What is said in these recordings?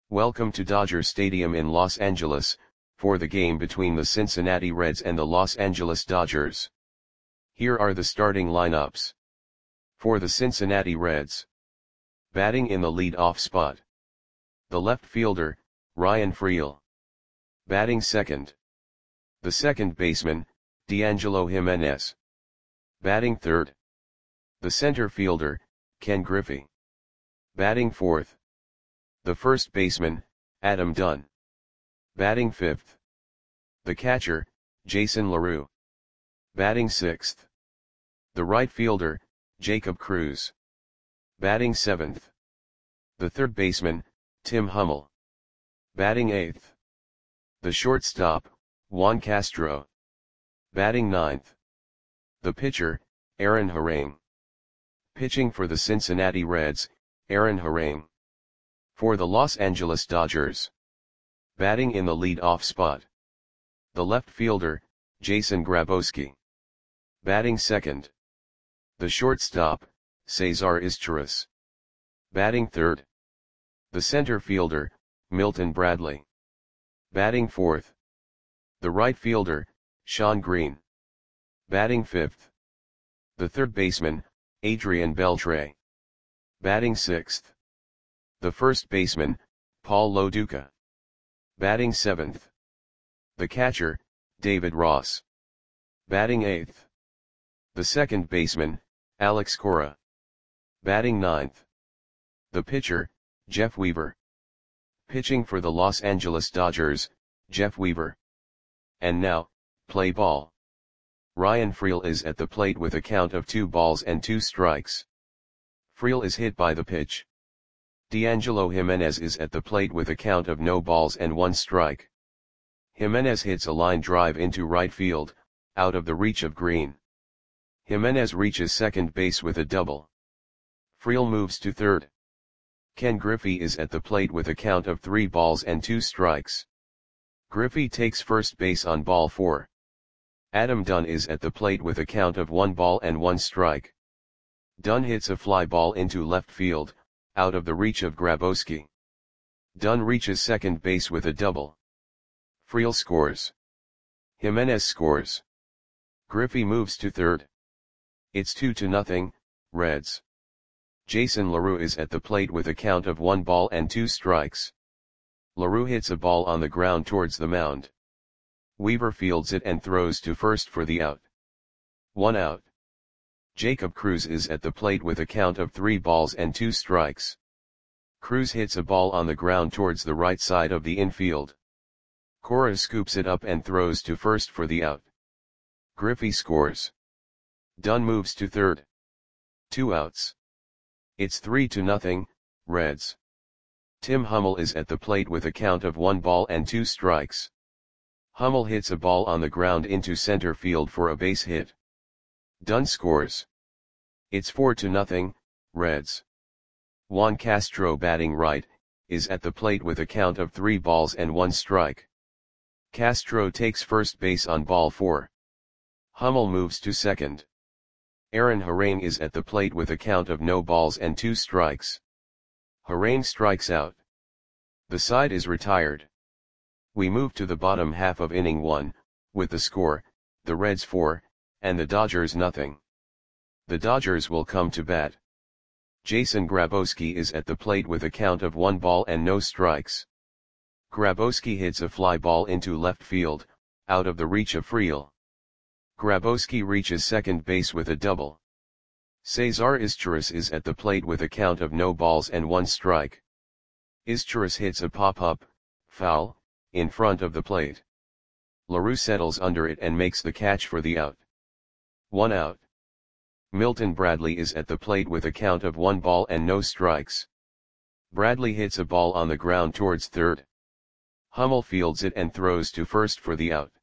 Welcome to Dodger Stadium in Los Angeles, for the game between the Cincinnati Reds and the Los Angeles Dodgers. Here are the starting lineups. For the Cincinnati Reds. Batting in the lead-off spot. The left fielder, Ryan Freel. Batting second. The second baseman, D'Angelo Jimenez. Batting third. The center fielder, Ken Griffey. Batting fourth. The first baseman, Adam Dunn. Batting fifth. The catcher, Jason LaRue. Batting sixth. The right fielder, Jacob Cruz. Batting seventh. The third baseman, Tim Hummel. Batting eighth. The shortstop, Juan Castro. Batting ninth. The pitcher, Aaron Harang. Pitching for the Cincinnati Reds, Aaron Harang. For the Los Angeles Dodgers. Batting in the lead-off spot. The left fielder, Jason Grabowski. Batting second. The shortstop, Cesar Izturis. Batting third. The center fielder, Milton Bradley. Batting fourth. The right fielder, Shawn Green. Batting fifth. The third baseman, Adrian Beltre. Batting sixth. The first baseman, Paul Lo Duca. Batting seventh. The catcher, David Ross. Batting eighth. The second baseman, Alex Cora. Batting ninth. The pitcher, Jeff Weaver. Pitching for the Los Angeles Dodgers, Jeff Weaver. And now, play ball. Ryan Freel is at the plate with a count of 2 balls and 2 strikes. Freel is hit by the pitch. D'Angelo Jimenez is at the plate with a count of no balls and 1 strike. Jimenez hits a line drive into right field, out of the reach of Green. Jimenez reaches second base with a double. Freel moves to third. Ken Griffey is at the plate with a count of 3 balls and 2 strikes. Griffey takes first base on ball 4. Adam Dunn is at the plate with a count of 1 ball and 1 strike. Dunn hits a fly ball into left field, out of the reach of Grabowski. Dunn reaches second base with a double. Freel scores. Jimenez scores. Griffey moves to third. It's 2-0, Reds. Jason LaRue is at the plate with a count of 1 ball and 2 strikes. LaRue hits a ball on the ground towards the mound. Weaver fields it and throws to first for the out. 1 out. Jacob Cruz is at the plate with a count of 3 balls and 2 strikes. Cruz hits a ball on the ground towards the right side of the infield. Cora scoops it up and throws to first for the out. Griffey scores. Dunn moves to third. 2 outs. It's 3-0, Reds. Tim Hummel is at the plate with a count of 1 ball and 2 strikes. Hummel hits a ball on the ground into center field for a base hit. Dunn scores. It's 4-0, Reds. Juan Castro, batting right, is at the plate with a count of 3 balls and 1 strike. Castro takes first base on ball 4. Hummel moves to second. Aaron Harang is at the plate with a count of no balls and 2 strikes. Harang strikes out. The side is retired. We move to the bottom half of inning 1, with the score, the Reds 4, and the Dodgers 0. The Dodgers will come to bat. Jason Grabowski is at the plate with a count of 1 ball and no strikes. Grabowski hits a fly ball into left field, out of the reach of Freel. Grabowski reaches second base with a double. Cesar Izturis is at the plate with a count of no balls and 1 strike. Izturis hits a pop-up, foul, in front of the plate. LaRue settles under it and makes the catch for the out. 1 out. Milton Bradley is at the plate with a count of 1 ball and no strikes. Bradley hits a ball on the ground towards third. Hummel fields it and throws to first for the out.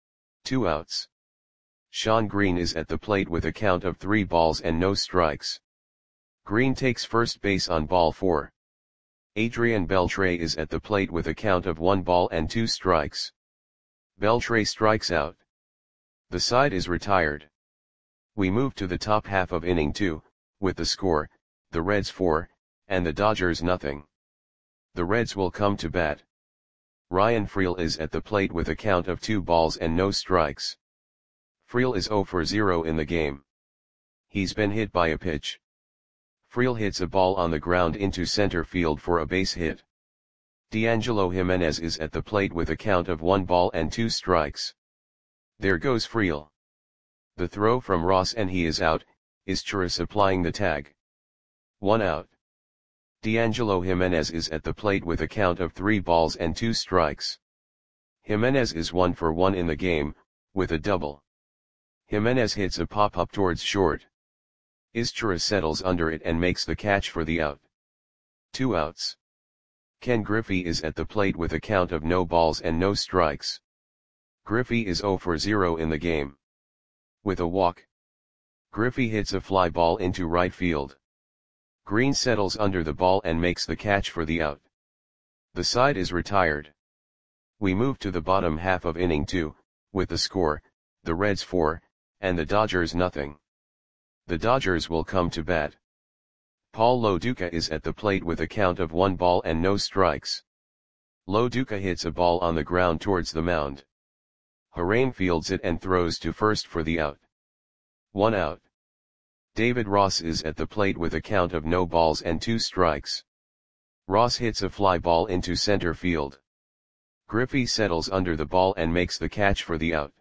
2 outs. Shawn Green is at the plate with a count of 3 balls and no strikes. Green takes first base on ball 4. Adrian Beltre is at the plate with a count of 1 ball and 2 strikes. Beltre strikes out. The side is retired. We move to the top half of inning 2, with the score, the Reds 4, and the Dodgers 0. The Reds will come to bat. Ryan Freel is at the plate with a count of 2 balls and no strikes. Freel is 0 for 0 in the game. He's been hit by a pitch. Freel hits a ball on the ground into center field for a base hit. D'Angelo Jimenez is at the plate with a count of 1 ball and 2 strikes. There goes Freel. The throw from Ross and he is out, Izturis applying the tag. 1 out. D'Angelo Jimenez is at the plate with a count of 3 balls and 2 strikes. Jimenez is 1 for 1 in the game, with a double. Jimenez hits a pop-up towards short. Izturis settles under it and makes the catch for the out. 2 outs. Ken Griffey is at the plate with a count of no balls and no strikes. Griffey is 0 for 0 in the game. With a walk. Griffey hits a fly ball into right field. Green settles under the ball and makes the catch for the out. The side is retired. We move to the bottom half of inning 2, with the score, the Reds 4, and the Dodgers nothing. The Dodgers will come to bat. Paul Lo Duca is at the plate with a count of 1 ball and no strikes. Lo Duca hits a ball on the ground towards the mound. Harain fields it and throws to first for the out. 1 out. David Ross is at the plate with a count of no balls and 2 strikes. Ross hits a fly ball into center field. Griffey settles under the ball and makes the catch for the out.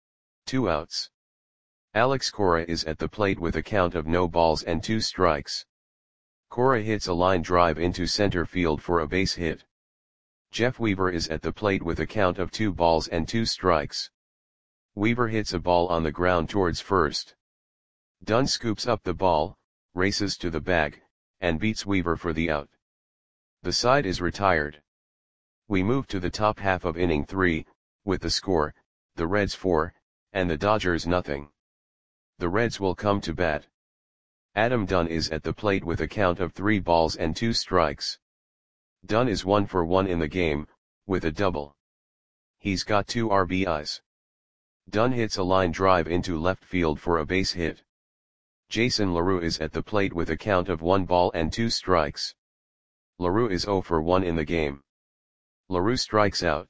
2 outs. Alex Cora is at the plate with a count of no balls and 2 strikes. Cora hits a line drive into center field for a base hit. Jeff Weaver is at the plate with a count of 2 balls and 2 strikes. Weaver hits a ball on the ground towards first. Dunn scoops up the ball, races to the bag, and beats Weaver for the out. The side is retired. We move to the top half of inning 3, with the score, the Reds 4, and the Dodgers nothing. The Reds will come to bat. Adam Dunn is at the plate with a count of 3 balls and 2 strikes. Dunn is 1 for 1 in the game, with a double. He's got 2 RBIs. Dunn hits a line drive into left field for a base hit. Jason LaRue is at the plate with a count of 1 ball and 2 strikes. LaRue is 0 for 1 in the game. LaRue strikes out.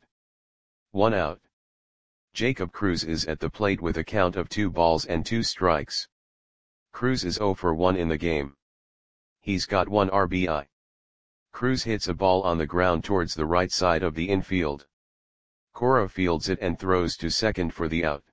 1 out. Jacob Cruz is at the plate with a count of 2 balls and 2 strikes. Cruz is 0 for 1 in the game. He's got 1 RBI. Cruz hits a ball on the ground towards the right side of the infield. Cora fields it and throws to second for the out.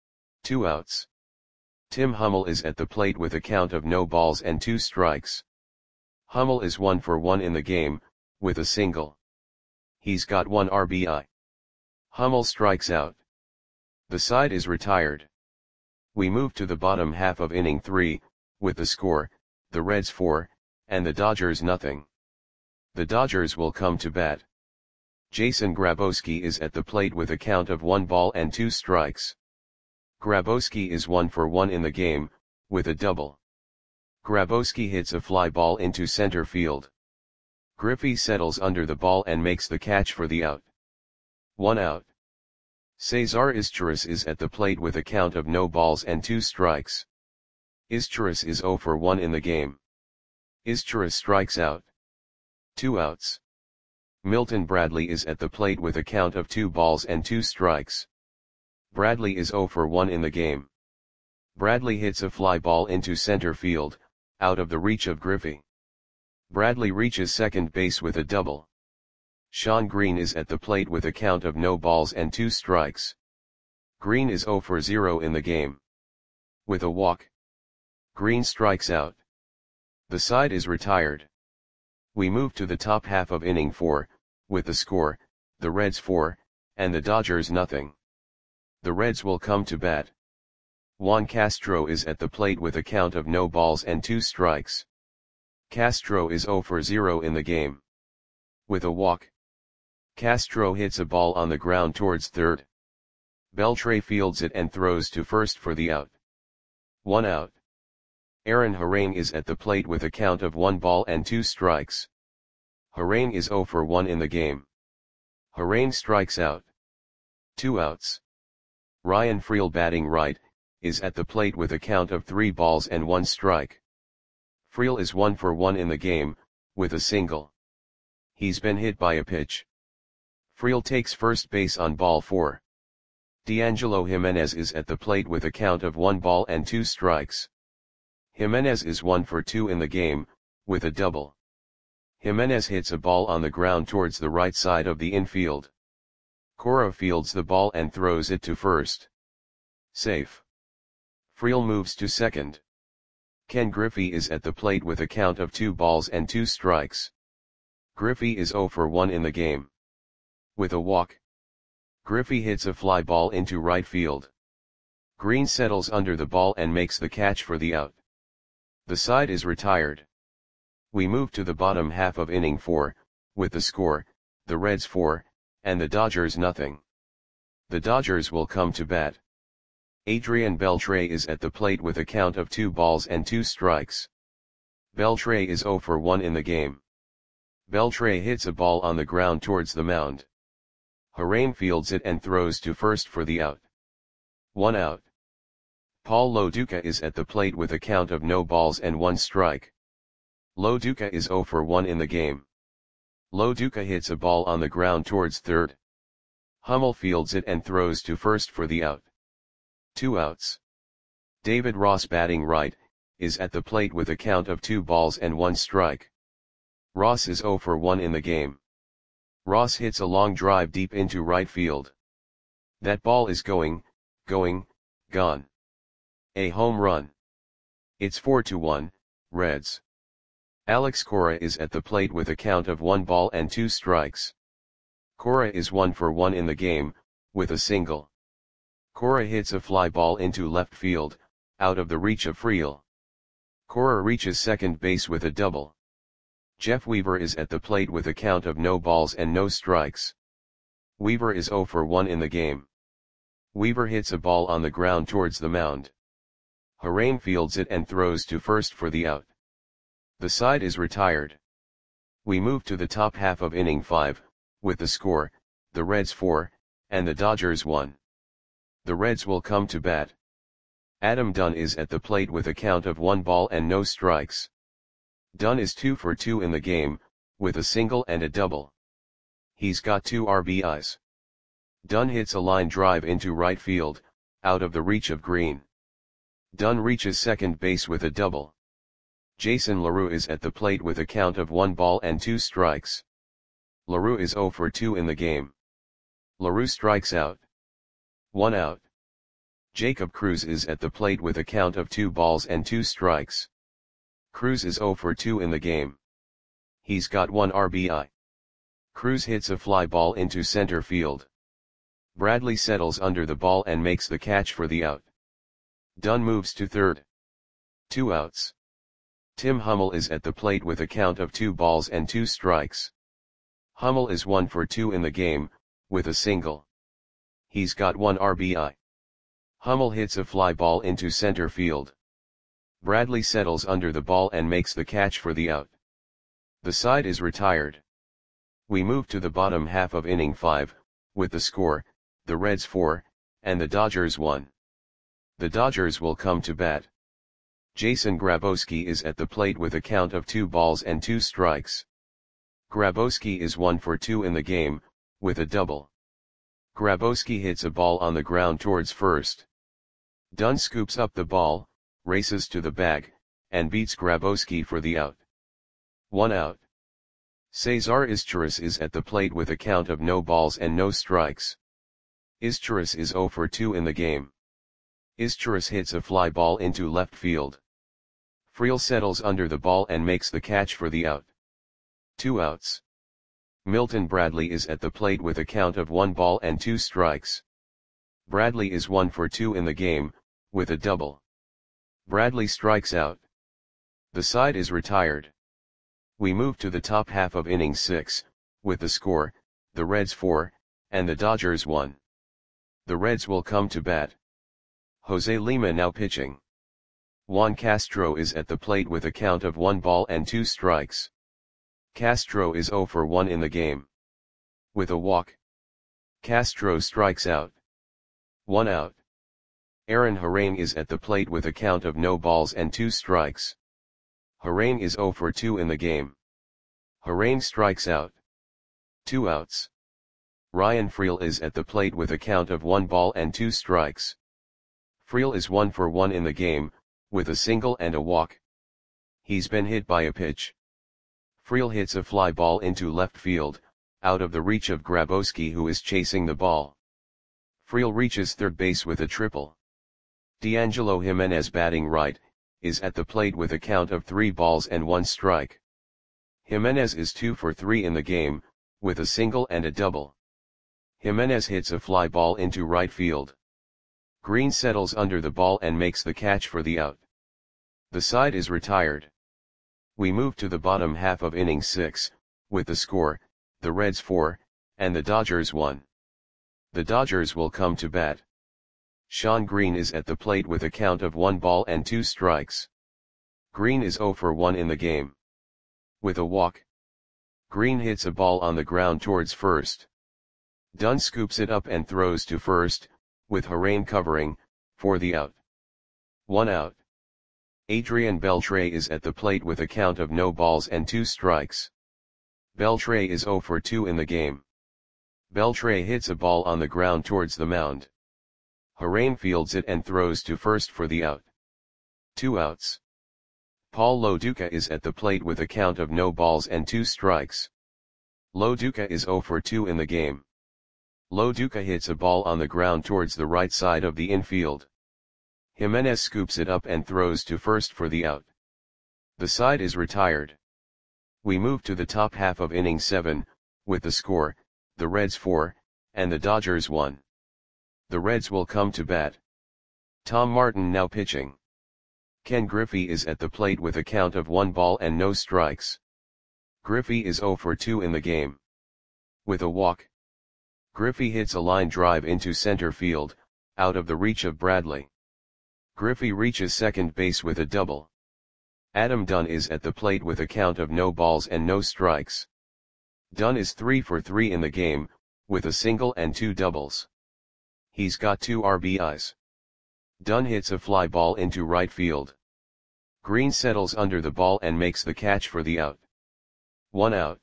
2 outs. Tim Hummel is at the plate with a count of no balls and 2 strikes. Hummel is 1 for 1 in the game, with a single. He's got 1 RBI. Hummel strikes out. The side is retired. We move to the bottom half of inning 3, with the score, the Reds 4, and the Dodgers nothing. The Dodgers will come to bat. Jason Grabowski is at the plate with a count of 1 ball and 2 strikes. Grabowski is 1 for 1 in the game, with a double. Grabowski hits a fly ball into center field. Griffey settles under the ball and makes the catch for the out. 1 out. Cesar Izturis is at the plate with a count of no balls and 2 strikes. Izturis is 0 for 1 in the game. Izturis strikes out. 2 outs. Milton Bradley is at the plate with a count of 2 balls and 2 strikes. Bradley is 0 for 1 in the game. Bradley hits a fly ball into center field, out of the reach of Griffey. Bradley reaches second base with a double. Sean Green is at the plate with a count of no balls and 2 strikes. Green is 0 for 0 in the game. With a walk. Green strikes out. The side is retired. We move to the top half of inning 4, with the score, the Reds 4, and the Dodgers nothing. The Reds will come to bat. Juan Castro is at the plate with a count of no balls and 2 strikes. Castro is 0 for 0 in the game. With a walk. Castro hits a ball on the ground towards third. Beltre fields it and throws to first for the out. 1 out. Aaron Harain is at the plate with a count of 1 ball and 2 strikes. Harain is 0 for 1 in the game. Harain strikes out. 2 outs. Ryan Freel batting right, is at the plate with a count of 3 balls and 1 strike. Freel is 1 for 1 in the game, with a single. He's been hit by a pitch. Friel takes first base on ball 4. D'Angelo Jimenez is at the plate with a count of 1 ball and 2 strikes. Jimenez is 1 for 2 in the game, with a double. Jimenez hits a ball on the ground towards the right side of the infield. Cora fields the ball and throws it to first. Safe. Friel moves to second. Ken Griffey is at the plate with a count of 2 balls and 2 strikes. Griffey is 0 for 1 in the game. With a walk, Griffey hits a fly ball into right field. Green settles under the ball and makes the catch for the out. The side is retired. We move to the bottom half of inning 4, with the score, the Reds 4, and the Dodgers nothing. The Dodgers will come to bat. Adrian Beltre is at the plate with a count of 2 balls and 2 strikes. Beltre is 0 for 1 in the game. Beltre hits a ball on the ground towards the mound. Harain fields it and throws to first for the out. 1 out. Paul Loduca is at the plate with a count of no balls and 1 strike. Loduca is 0 for 1 in the game. Loduca hits a ball on the ground towards third. Hummel fields it and throws to first for the out. 2 outs. David Ross, batting right, is at the plate with a count of 2 balls and 1 strike. Ross is 0 for 1 in the game. Ross hits a long drive deep into right field. That ball is gone. A home run. It's 4-1, Reds. Alex Cora is at the plate with a count of 1 ball and 2 strikes. Cora is 1 for 1 in the game, with a single. Cora hits a fly ball into left field, out of the reach of Friel. Cora reaches second base with a double. Jeff Weaver is at the plate with a count of no balls and no strikes. Weaver is 0 for 1 in the game. Weaver hits a ball on the ground towards the mound. Harain fields it and throws to first for the out. The side is retired. We move to the top half of inning 5, with the score, the Reds 4, and the Dodgers 1. The Reds will come to bat. Adam Dunn is at the plate with a count of 1 ball and no strikes. Dunn is 2 for 2 in the game, with a single and a double. He's got 2 RBIs. Dunn hits a line drive into right field, out of the reach of Green. Dunn reaches second base with a double. Jason LaRue is at the plate with a count of 1 ball and 2 strikes. LaRue is 0 for 2 in the game. LaRue strikes out. 1 out. Jacob Cruz is at the plate with a count of 2 balls and 2 strikes. Cruz is 0 for 2 in the game. He's got 1 RBI. Cruz hits a fly ball into center field. Bradley settles under the ball and makes the catch for the out. Dunn moves to third. 2 outs. Tim Hummel is at the plate with a count of 2 balls and 2 strikes. Hummel is 1 for 2 in the game, with a single. He's got 1 RBI. Hummel hits a fly ball into center field. Bradley settles under the ball and makes the catch for the out. The side is retired. We move to the bottom half of inning 5, with the score, the Reds 4, and the Dodgers 1. The Dodgers will come to bat. Jason Grabowski is at the plate with a count of 2 balls and 2 strikes. Grabowski is 1 for 2 in the game, with a double. Grabowski hits a ball on the ground towards first. Dunn scoops up the ball, races to the bag, and beats Grabowski for the out. 1 out. Cesar Izturis is at the plate with a count of no balls and no strikes. Izturis is 0 for 2 in the game. Izturis hits a fly ball into left field. Friel settles under the ball and makes the catch for the out. 2 outs. Milton Bradley is at the plate with a count of 1 ball and 2 strikes. Bradley is 1 for 2 in the game, with a double. Bradley strikes out. The side is retired. We move to the top half of inning 6, with the score, the Reds 4, and the Dodgers 1. The Reds will come to bat. Jose Lima now pitching. Juan Castro is at the plate with a count of 1 ball and 2 strikes. Castro is 0 for 1 in the game. With a walk, Castro strikes out. 1 out. Aaron Harain is at the plate with a count of no balls and 2 strikes. Harain is 0 for 2 in the game. Harain strikes out. 2 outs. Ryan Freel is at the plate with a count of 1 ball and 2 strikes. Freel is 1 for 1 in the game, with a single and a walk. He's been hit by a pitch. Freel hits a fly ball into left field, out of the reach of Grabowski, who is chasing the ball. Freel reaches third base with a triple. D'Angelo Jimenez, batting right, is at the plate with a count of 3 balls and 1 strike. Jimenez is 2 for 3 in the game, with a single and a double. Jimenez hits a fly ball into right field. Green settles under the ball and makes the catch for the out. The side is retired. We move to the bottom half of inning 6, with the score, the Reds 4, and the Dodgers 1. The Dodgers will come to bat. Shawn Green is at the plate with a count of 1 ball and 2 strikes. Green is 0 for 1 in the game. With a walk, Green hits a ball on the ground towards first. Dunn scoops it up and throws to first, with Harain covering, for the out. 1 out. Adrian Beltre is at the plate with a count of no balls and 2 strikes. Beltre is 0 for 2 in the game. Beltre hits a ball on the ground towards the mound. Harain fields it and throws to first for the out. 2 outs. Paul Loduca is at the plate with a count of no balls and 2 strikes. Loduca is 0 for 2 in the game. Loduca hits a ball on the ground towards the right side of the infield. Jimenez scoops it up and throws to first for the out. The side is retired. We move to the top half of inning 7, with the score, the Reds 4, and the Dodgers 1. The Reds will come to bat. Tom Martin now pitching. Ken Griffey is at the plate with a count of 1 ball and no strikes. Griffey is 0 for 2 in the game. With a walk, Griffey hits a line drive into center field, out of the reach of Bradley. Griffey reaches second base with a double. Adam Dunn is at the plate with a count of no balls and no strikes. Dunn is 3 for 3 in the game, with a single and 2 doubles. He's got 2 RBIs. Dunn hits a fly ball into right field. Green settles under the ball and makes the catch for the out. 1 out.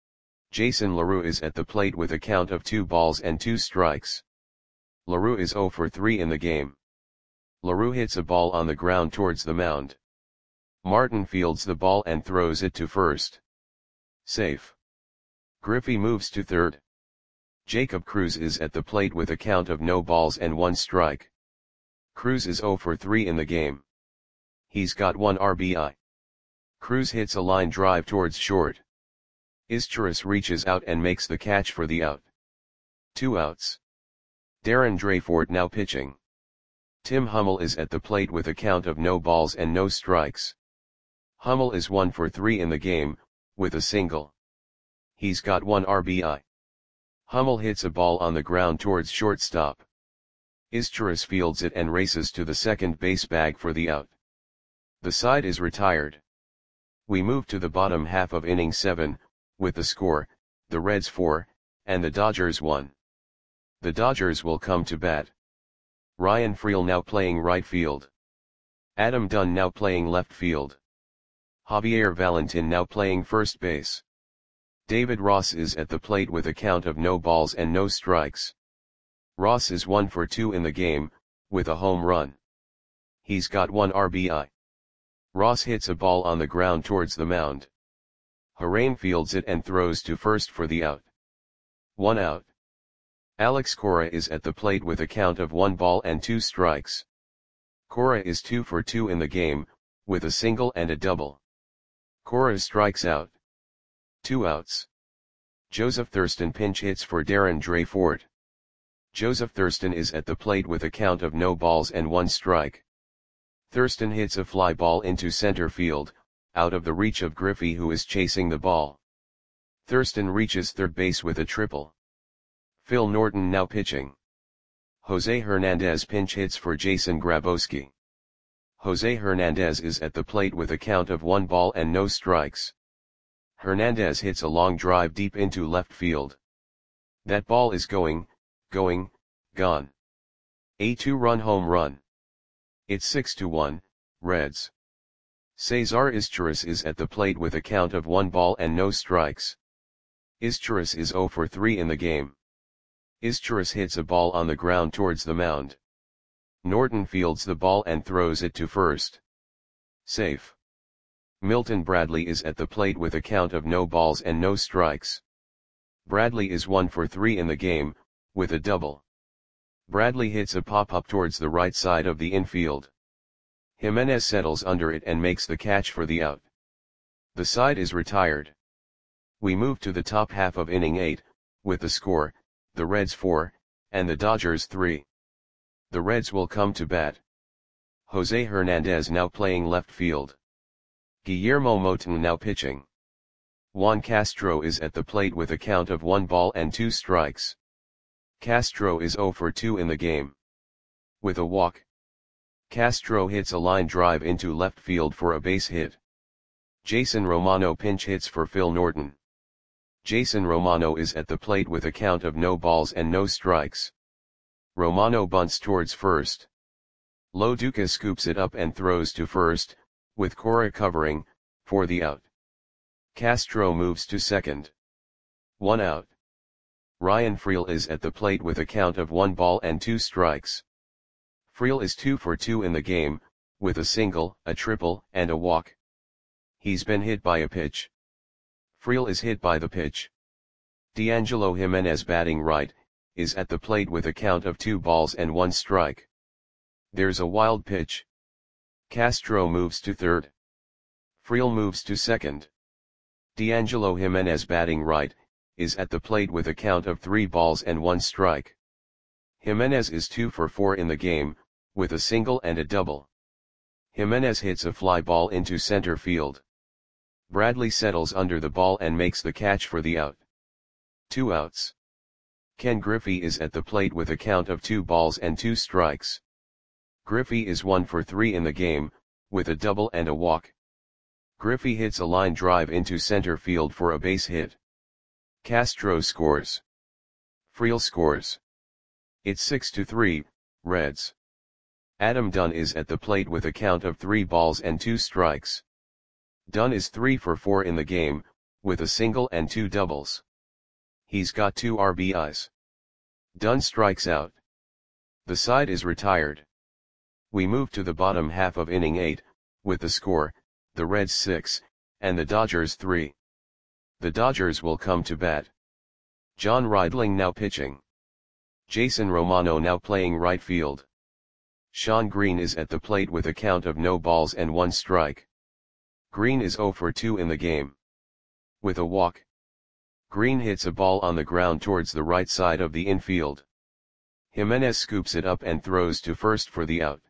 Jason LaRue is at the plate with a count of 2 balls and 2 strikes. LaRue is 0 for 3 in the game. LaRue hits a ball on the ground towards the mound. Martin fields the ball and throws it to first. Safe. Griffey moves to third. Jacob Cruz is at the plate with a count of no balls and 1 strike. Cruz is 0 for 3 in the game. He's got 1 RBI. Cruz hits a line drive towards short. Izturis reaches out and makes the catch for the out. 2 outs. Darren Dreyfort now pitching. Tim Hummel is at the plate with a count of no balls and no strikes. Hummel is 1 for 3 in the game, with a single. He's got 1 RBI. Hummel hits a ball on the ground towards shortstop. Izturis fields it and races to the second base bag for the out. The side is retired. We move to the bottom half of inning 7, with the score, the Reds 4, and the Dodgers 1. The Dodgers will come to bat. Ryan Freel now playing right field. Adam Dunn now playing left field. Javier Valentin now playing first base. David Ross is at the plate with a count of no balls and no strikes. Ross is 1 for 2 in the game, with a home run. He's got 1 RBI. Ross hits a ball on the ground towards the mound. Harain fields it and throws to first for the out. 1 out. Alex Cora is at the plate with a count of 1 ball and 2 strikes. Cora is 2 for 2 in the game, with a single and a double. Cora strikes out. 2 outs. Joseph Thurston pinch hits for Darren Dreyfort. Joseph Thurston is at the plate with a count of no balls and 1 strike. Thurston hits a fly ball into center field, out of the reach of Griffey, who is chasing the ball. Thurston reaches third base with a triple. Phil Norton now pitching. Jose Hernandez pinch hits for Jason Grabowski. Jose Hernandez is at the plate with a count of 1 ball and no strikes. Hernandez hits a long drive deep into left field. That ball is gone. A 2-run home run. It's 6-1, Reds. Cesar Izturis is at the plate with a count of 1 ball and no strikes. Izturis is 0 for 3 in the game. Izturis hits a ball on the ground towards the mound. Norton fields the ball and throws it to first. Safe. Milton Bradley is at the plate with a count of no balls and no strikes. Bradley is 1 for 3 in the game, with a double. Bradley hits a pop-up towards the right side of the infield. Jimenez settles under it and makes the catch for the out. The side is retired. We move to the top half of inning 8, with the score, the Reds 4, and the Dodgers 3. The Reds will come to bat. Jose Hernandez now playing left field. Guillermo Moton now pitching. Juan Castro is at the plate with a count of 1 ball and 2 strikes. Castro is 0 for 2 in the game. With a walk, Castro hits a line drive into left field for a base hit. Jason Romano pinch hits for Phil Norton. Jason Romano is at the plate with a count of no balls and no strikes. Romano bunts towards first. Lo Duca scoops it up and throws to first, with Cora covering, for the out. Castro moves to second. 1 out. Ryan Freel is at the plate with a count of 1 ball and 2 strikes. Freel is 2 for 2 in the game, with a single, a triple, and a walk. He's been hit by a pitch. Freel is hit by the pitch. D'Angelo Jimenez batting right, is at the plate with a count of 2 balls and 1 strike. There's a wild pitch. Castro moves to third. Freel moves to second. D'Angelo Jimenez batting right, is at the plate with a count of 3 balls and 1 strike. Jimenez is 2 for 4 in the game, with a single and a double. Jimenez hits a fly ball into center field. Bradley settles under the ball and makes the catch for the out. 2 outs. Ken Griffey is at the plate with a count of 2 balls and 2 strikes. Griffey is 1 for 3 in the game, with a double and a walk. Griffey hits a line drive into center field for a base hit. Castro scores. Freel scores. It's 6-3, Reds. Adam Dunn is at the plate with a count of 3 balls and 2 strikes. Dunn is 3 for 4 in the game, with a single and 2 doubles. He's got 2 RBIs. Dunn strikes out. The side is retired. We move to the bottom half of inning 8, with the score, the Reds 6, and the Dodgers 3. The Dodgers will come to bat. John Reidling now pitching. Jason Romano now playing right field. Sean Green is at the plate with a count of no balls and 1 strike. Green is 0 for 2 in the game. With a walk, Green hits a ball on the ground towards the right side of the infield. Jimenez scoops it up and throws to first for the out.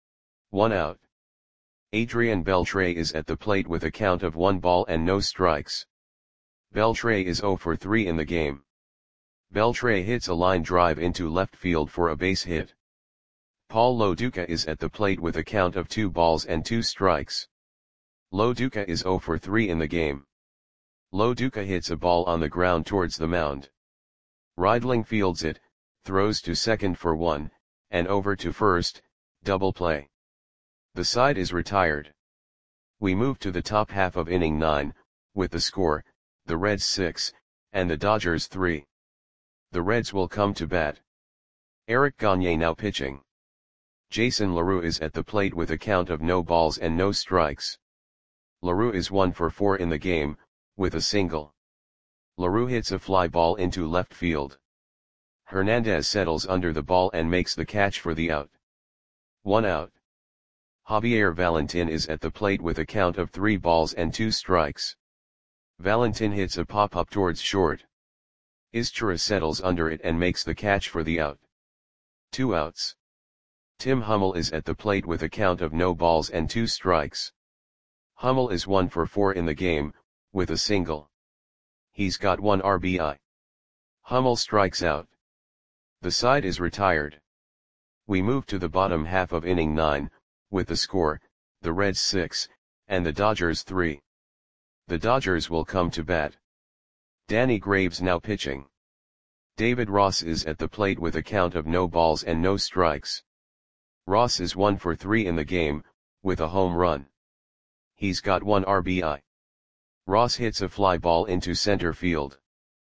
1 out. Adrian Beltre is at the plate with a count of 1 ball and no strikes. Beltre is 0 for 3 in the game. Beltre hits a line drive into left field for a base hit. Paul Lo Duca is at the plate with a count of 2 balls and 2 strikes. Lo Duca is 0 for 3 in the game. Lo Duca hits a ball on the ground towards the mound. Reidling fields it, throws to second for 1, and over to first, double play. The side is retired. We move to the top half of inning 9, with the score, the Reds 6, and the Dodgers 3. The Reds will come to bat. Eric Gagne now pitching. Jason LaRue is at the plate with a count of no balls and no strikes. LaRue is 1 for 4 in the game, with a single. LaRue hits a fly ball into left field. Hernandez settles under the ball and makes the catch for the out. 1 out. Javier Valentin is at the plate with a count of 3 balls and 2 strikes. Valentin hits a pop-up towards short. Izturis settles under it and makes the catch for the out. 2 outs. Tim Hummel is at the plate with a count of no balls and 2 strikes. Hummel is 1 for 4 in the game, with a single. He's got 1 RBI. Hummel strikes out. The side is retired. We move to the bottom half of inning 9, with the score, the Reds 6, and the Dodgers 3. The Dodgers will come to bat. Danny Graves now pitching. David Ross is at the plate with a count of no balls and no strikes. Ross is 1 for 3 in the game, with a home run. He's got 1 RBI. Ross hits a fly ball into center field.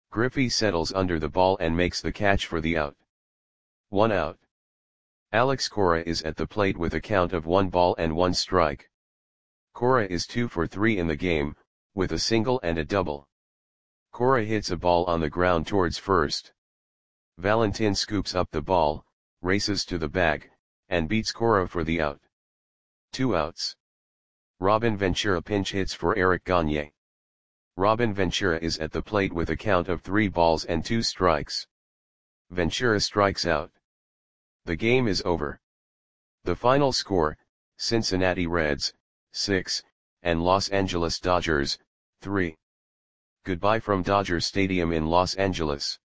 Griffey settles under the ball and makes the catch for the out. 1 out. Alex Cora is at the plate with a count of 1 ball and 1 strike. Cora is 2 for 3 in the game, with a single and a double. Cora hits a ball on the ground towards first. Valentin scoops up the ball, races to the bag, and beats Cora for the out. 2 outs. Robin Ventura pinch hits for Eric Gagne. Robin Ventura is at the plate with a count of 3 balls and 2 strikes. Ventura strikes out. The game is over. The final score, Cincinnati Reds, 6, and Los Angeles Dodgers, 3. Goodbye from Dodger Stadium in Los Angeles.